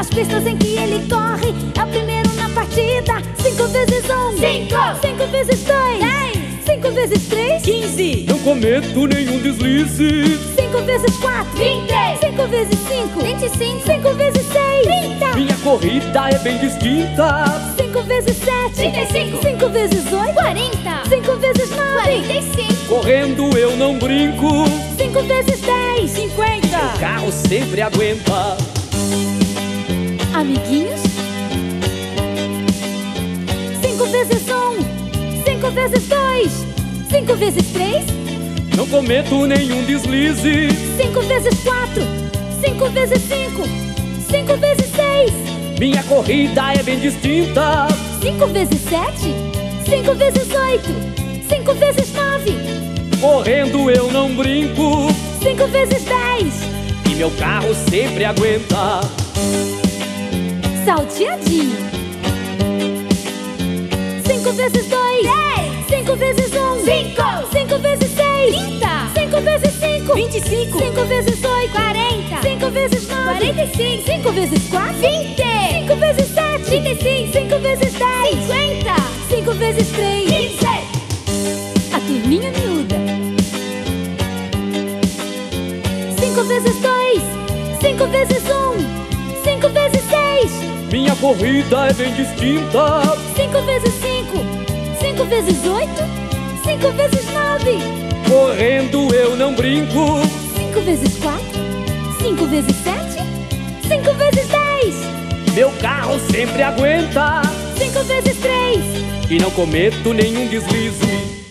as pistas em que ele corre. É o primeiro na partida. 5 vezes 1, 5. 5 vezes 2, 10. 5 vezes 3, 15. Não cometo nenhum deslize. 5 vezes 4, 20. 5 vezes 5, 25. 5 vezes 6, 30. Minha corrida é bem distinta. 5 vezes 7, 35. 5 vezes 8, 40. 5 vezes 9, 45. Correndo eu não brinco. 5 vezes 10, 50. O carro sempre aguenta. Amiguinhos? 5 vezes 1, 5 vezes 2, 5 vezes 3, Não cometo nenhum deslize. 5 vezes 4, 5 vezes 5, 5 vezes 6, Minha corrida é bem distinta. 5 vezes 7, 5 vezes 8, 5 vezes 9, Correndo eu não brinco. 5 vezes 10. E meu carro sempre aguenta. Salteadinho. 5 vezes 2, 10. 5 vezes 1, 5. 5 vezes 6, 30. 5 vezes 5, 25. 5 vezes 8, 40. 5 vezes 9, 45. 5 vezes 4, 20. 5 vezes 7, 35. 5 vezes 10, 50. 5 vezes 3. 15. A turminha miúda. 5 vezes 2, 5 vezes 1, 5 vezes 6, Minha corrida é bem distinta. 5 vezes 5, 5 vezes 8, 5 vezes 9, Correndo eu não brinco. 5 vezes 4, 5 vezes 7, 5 vezes 10, Meu carro sempre aguenta. 5 vezes 3. E não cometo nenhum deslize.